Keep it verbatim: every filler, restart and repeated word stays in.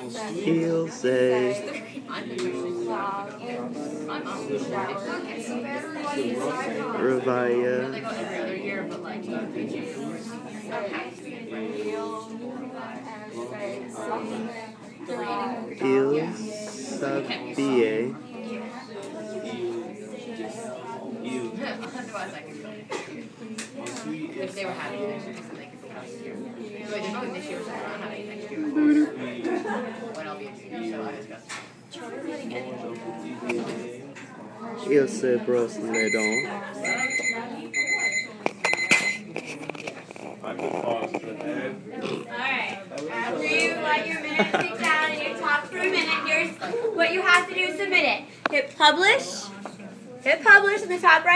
He'll say, Ravaya, Il Sabie, If they were having next year, so they could be having this year. So they're going this year, so they're not having next year. When I'll be a junior, so I discussed. Il se brosse les dents. Alright, after you let your minute tick down and you talk for a minute, here's what you have to do, submit it. Hit publish, hit publish in the top right.